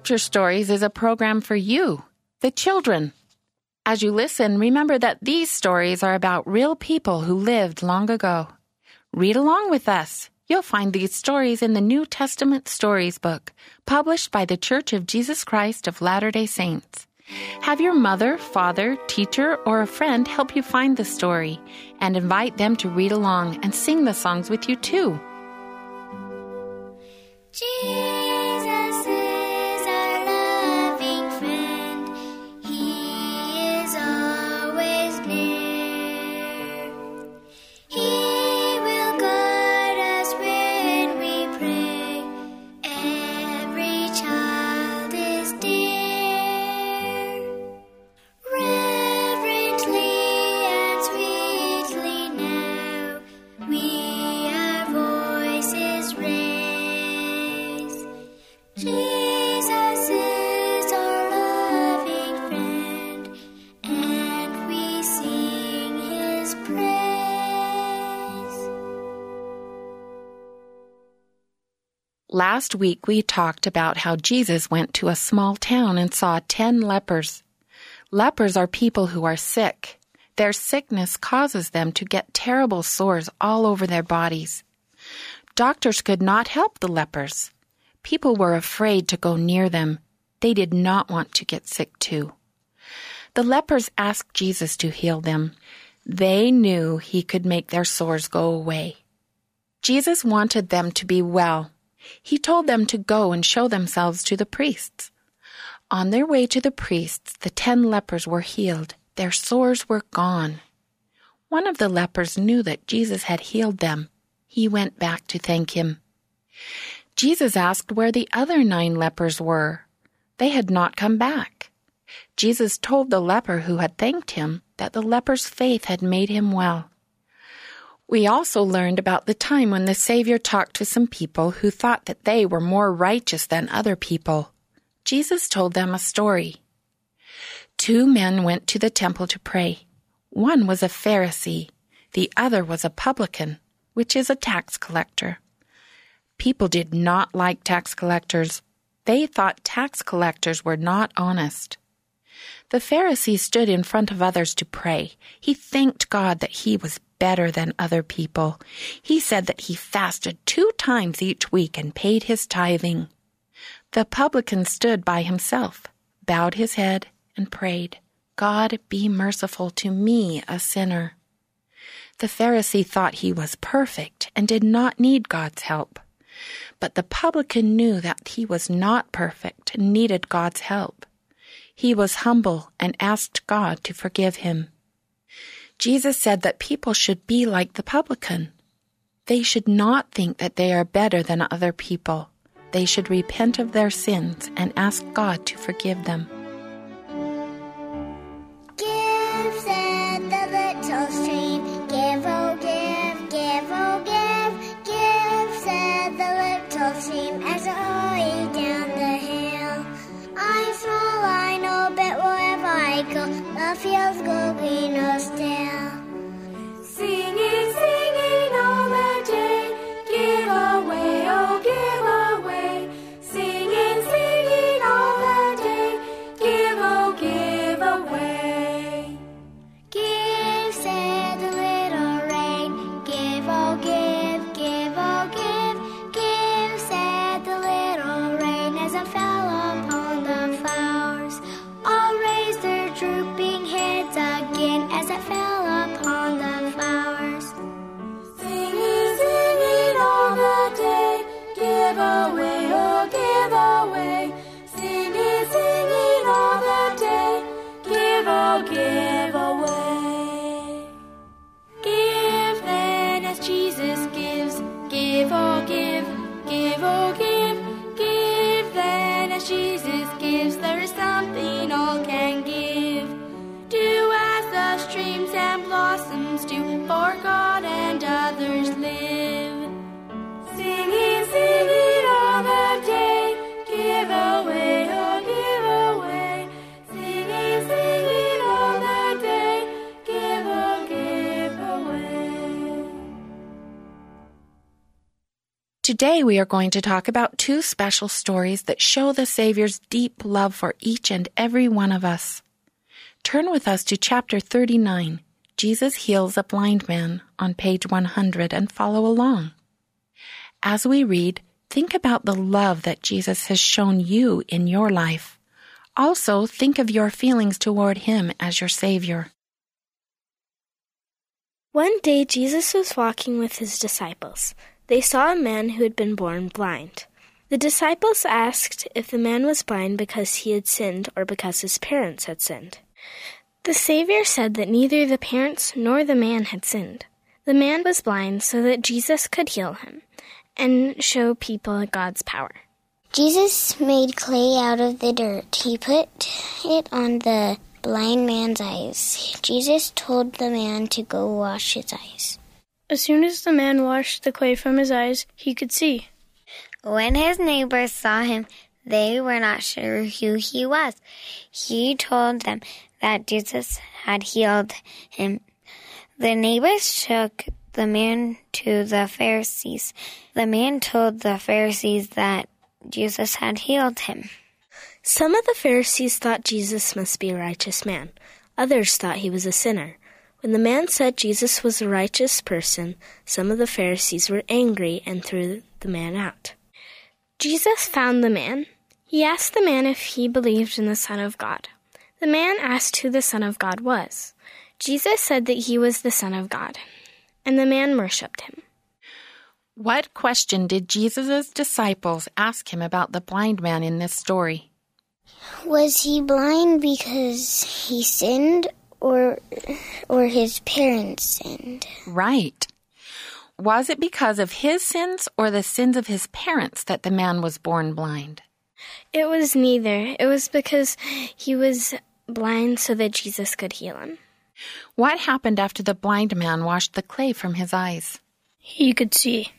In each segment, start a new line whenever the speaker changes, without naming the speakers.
Culture Stories is a program for you, the children. As you listen, remember that these stories are about real people who lived long ago. Read along with us. You'll find these stories in the New Testament Stories book, published by the Church of Jesus Christ of Latter-day Saints. Have your mother, father, teacher, or a friend help you find the story, and invite them to read along and sing the songs with you too.
Jesus is our loving friend. He is always near. He will guide us when we pray. Every child is dear. Reverently and sweetly now we our voices raise. Jesus is our loving friend, and we sing his praise.
Last week we talked about how Jesus went to a small town and saw 10 lepers. Lepers are people who are sick. Their sickness causes them to get terrible sores all over their bodies. Doctors could not help the lepers. People were afraid to go near them. They did not want to get sick too. The lepers asked Jesus to heal them. They knew he could make their sores go away. Jesus wanted them to be well. He told them to go and show themselves to the priests. On their way to the priests, the 10 lepers were healed. Their sores were gone. One of the lepers knew that Jesus had healed them. He went back to thank him. Jesus asked where the other 9 lepers were. They had not come back. Jesus told the leper who had thanked him that the leper's faith had made him well. We also learned about the time when the Savior talked to some people who thought that they were more righteous than other people. Jesus told them a story. 2 men went to the temple to pray. One was a Pharisee. The other was a publican, which is a tax collector. People did not like tax collectors. They thought tax collectors were not honest. The Pharisee stood in front of others to pray. He thanked God that he was better than other people. He said that he fasted 2 times each week and paid his tithing. The publican stood by himself, bowed his head, and prayed, "God, be merciful to me, a sinner." The Pharisee thought he was perfect and did not need God's help. But the publican knew that he was not perfect and needed God's help. He was humble and asked God to forgive him. Jesus said that people should be like the publican. They should not think that they are better than other people. They should repent of their sins and ask God to forgive them.
Give, said the little stream. Give, oh give, give, oh give. Give, said the little stream as it hurried down the hill. I'm small, I know, but wherever I go, the fields go greener still. Singing, singing all the day. Give away, oh give away. Singing, singing all the day. Give, oh give away. Give, said the little rain. Give, oh give, give, oh give. Give, said the little rain as it fell upon the flowers. All raised their drooping heads again as it fell upon the flowers. Singing, singing all the day. Give away, oh give away. Singing, singing all the day. Give, oh give away. Give then as Jesus gives. Give, oh give, give, oh give. Give then as Jesus gives. There is something all can give. Do as the streams and blossoms do, for God and others live. Singing, singing all the day. Give away, oh give away. Singing, singing all the day. Give, oh give away.
Today we are going to talk about two special stories that show the Savior's deep love for each and every one of us. Turn with us to chapter 39, Jesus Heals a Blind Man, on page 100, and follow along. As we read, think about the love that Jesus has shown you in your life. Also, think of your feelings toward Him as your Savior.
One day Jesus was walking with His disciples. They saw a man who had been born blind. The disciples asked if the man was blind because he had sinned or because his parents had sinned. The Savior said that neither the parents nor the man had sinned. The man was blind so that Jesus could heal him and show people God's power.
Jesus made clay out of the dirt. He put it on the blind man's eyes. Jesus told the man to go wash his eyes.
As soon as the man washed the clay from his eyes, he could see.
When his neighbors saw him, they were not sure who he was. He told them that Jesus had healed him. The neighbors took the man to the Pharisees. The man told the Pharisees that Jesus had healed him.
Some of the Pharisees thought Jesus must be a righteous man. Others thought he was a sinner. When the man said Jesus was a righteous person, some of the Pharisees were angry and threw the man out. Jesus found the man. He asked the man if he believed in the Son of God. The man asked who the Son of God was. Jesus said that he was the Son of God, and the man worshipped him.
What question did Jesus' disciples ask him about the blind man in this story?
Was he blind because he sinned or his parents sinned?
Right. Was it because of his sins or the sins of his parents that the man was born blind?
It was neither. It was because he was blind so that Jesus could heal him.
What happened after the blind man washed the clay from his eyes?
He could see.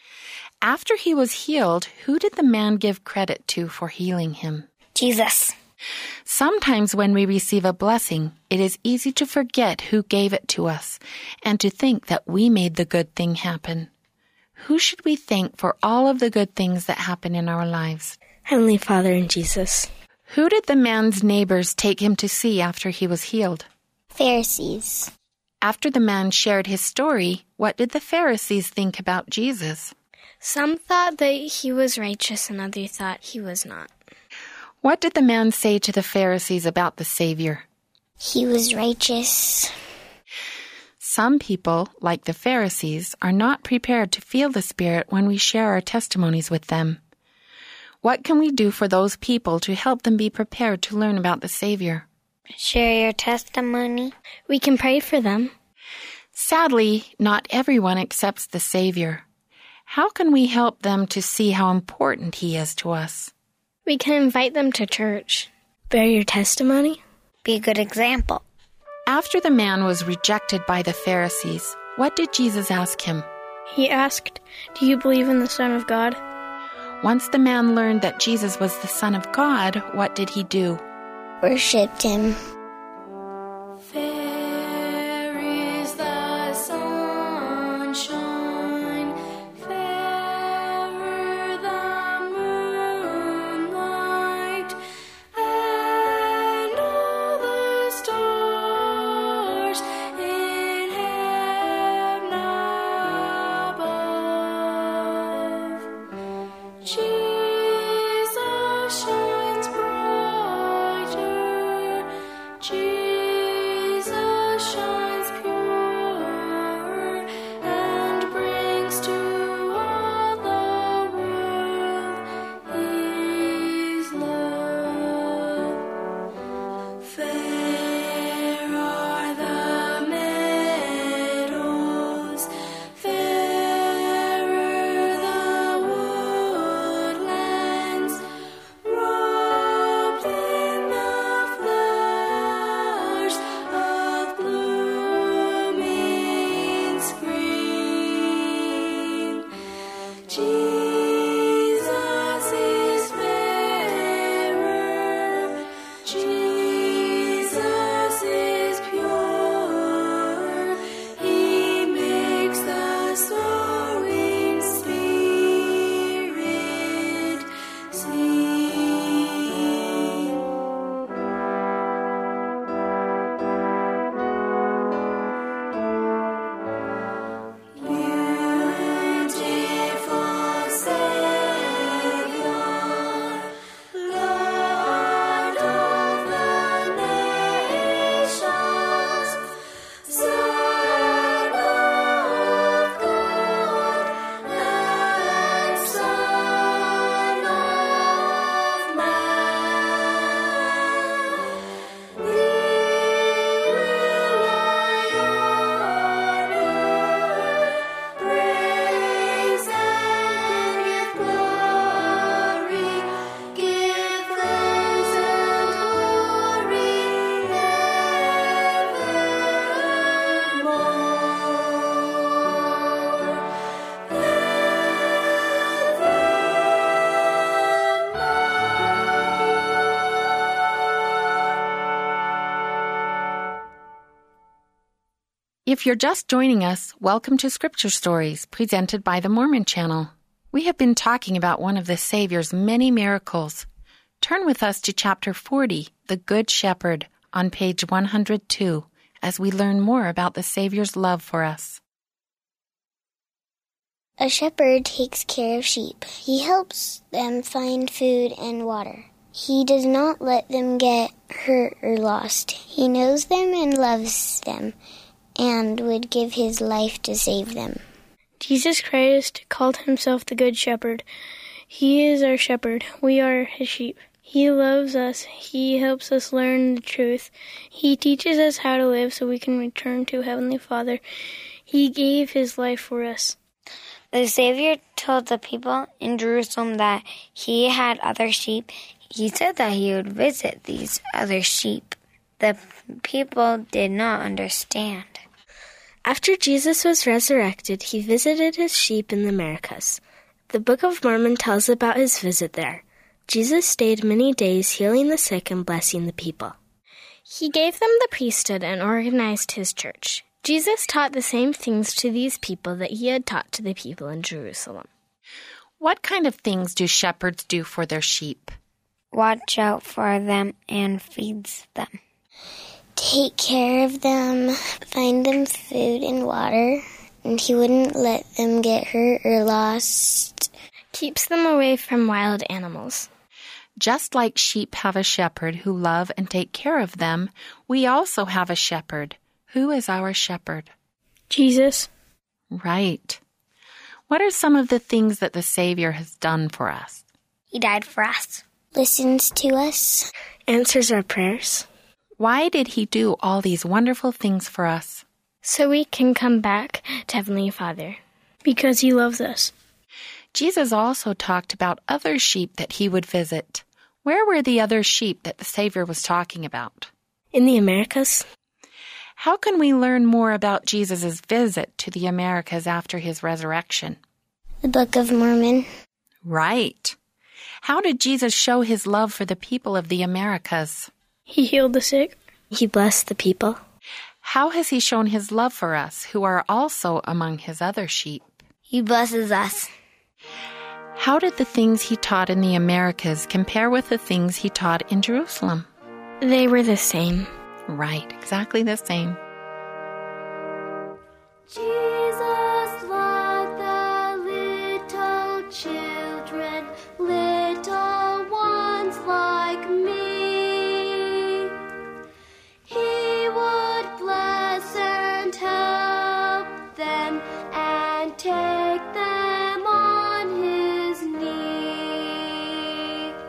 After he was healed, who did the man give credit to for healing him?
Jesus.
Sometimes when we receive a blessing, it is easy to forget who gave it to us and to think that we made the good thing happen. Who should we thank for all of the good things that happen in our lives?
Heavenly Father and Jesus.
Who did the man's neighbors take him to see after he was healed?
Pharisees.
After the man shared his story, what did the Pharisees think about Jesus?
Some thought that he was righteous and others thought he was not.
What did the man say to the Pharisees about the Savior?
He was righteous.
Some people, like the Pharisees, are not prepared to feel the Spirit when we share our testimonies with them. What can we do for those people to help them be prepared to learn about the Savior?
Share your testimony.
We can pray for them.
Sadly, not everyone accepts the Savior. How can we help them to see how important He is to us?
We can invite them to church. Bear your testimony.
Be a good example.
After the man was rejected by the Pharisees, what did Jesus ask him?
He asked, "Do you believe in the Son of God?"
Once the man learned that Jesus was the Son of God, what did he do?
Worshipped him.
Fair is the sunshine, fairer the moonlight, and all the stars in heaven above. Jesus shines brighter
If you're just joining us, welcome to Scripture Stories, presented by the Mormon Channel. We have been talking about one of the Savior's many miracles. Turn with us to chapter 40, The Good Shepherd, on page 102, as we learn more about the Savior's love for us.
A shepherd takes care of sheep. He helps them find food and water. He does not let them get hurt or lost. He knows them and loves them, and would give his life to save them.
Jesus Christ called himself the Good Shepherd. He is our shepherd. We are his sheep. He loves us. He helps us learn the truth. He teaches us how to live so we can return to Heavenly Father. He gave his life for us.
The Savior told the people in Jerusalem that he had other sheep. He said that he would visit these other sheep. The people did not understand.
After Jesus was resurrected, he visited his sheep in the Americas. The Book of Mormon tells about his visit there. Jesus stayed many days healing the sick and blessing the people.
He gave them the priesthood and organized his church. Jesus taught the same things to these people that he had taught to the people in Jerusalem.
What kind of things do shepherds do for their sheep?
Watch out for them and feeds them.
Take care of them, find them food and water, and he wouldn't let them get hurt or lost.
Keeps them away from wild animals.
Just like sheep have a shepherd who love and take care of them, we also have a shepherd. Who is our shepherd?
Jesus.
Right. What are some of the things that the Savior has done for us?
He died for us.
Listens to us.
Answers our prayers.
Why did he do all these wonderful things for us?
So we can come back to Heavenly Father. Because he loves us.
Jesus also talked about other sheep that he would visit. Where were the other sheep that the Savior was talking about?
In the Americas.
How can we learn more about Jesus' visit to the Americas after his resurrection?
The Book of Mormon.
Right. How did Jesus show his love for the people of the Americas?
He healed the sick.
He blessed the people.
How has he shown his love for us, who are also among his other sheep?
He blesses us.
How did the things he taught in the Americas compare with the things he taught in Jerusalem?
They were the same.
Right, exactly the same.
Jesus loved the little children, little ones like me. He would bless and help them and take them on his knee.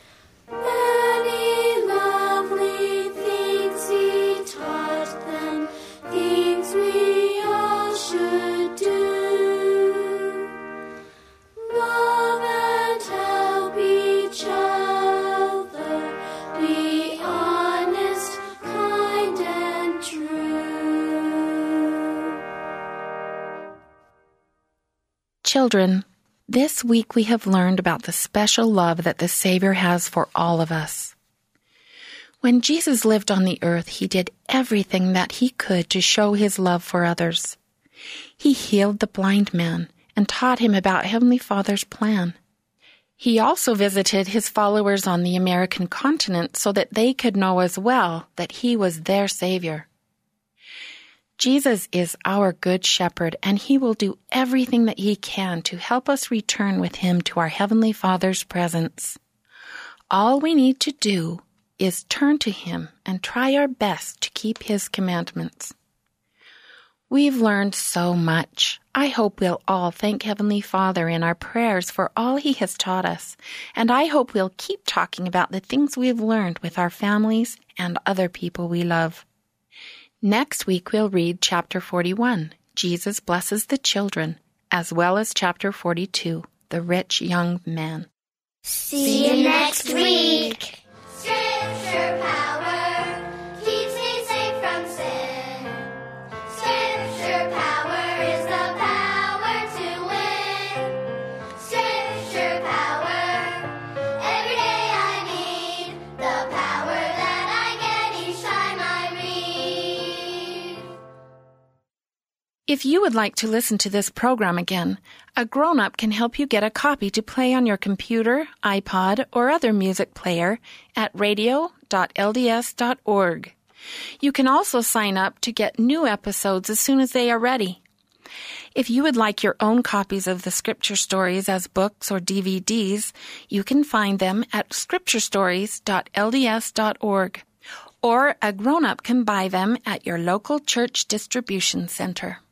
Many lovely things he taught them, things we all should do. Love and help each other, be honest, kind, and true.
Children, this week we have learned about the special love that the Savior has for all of us. When Jesus lived on the earth, he did everything that he could to show his love for others. He healed the blind man and taught him about Heavenly Father's plan. He also visited his followers on the American continent so that they could know as well that he was their Savior. Jesus is our good shepherd, and he will do everything that he can to help us return with him to our Heavenly Father's presence. All we need to do is turn to him and try our best to keep his commandments. We've learned so much. I hope we'll all thank Heavenly Father in our prayers for all he has taught us, and I hope we'll keep talking about the things we've learned with our families and other people we love. Next week we'll read chapter 41, Jesus Blesses the Children, as well as chapter 42, The Rich Young Man.
See you next week. Scripture power keeps me safe from sin. Scripture power is the power to win. Scripture power, every day I need the power that I get each time I read.
If you would like to listen to this program again, a grown-up can help you get a copy to play on your computer, iPod, or other music player at radio.lds.org. You can also sign up to get new episodes as soon as they are ready. If you would like your own copies of the Scripture Stories as books or DVDs, you can find them at scripturestories.lds.org, or a grown-up can buy them at your local church distribution center.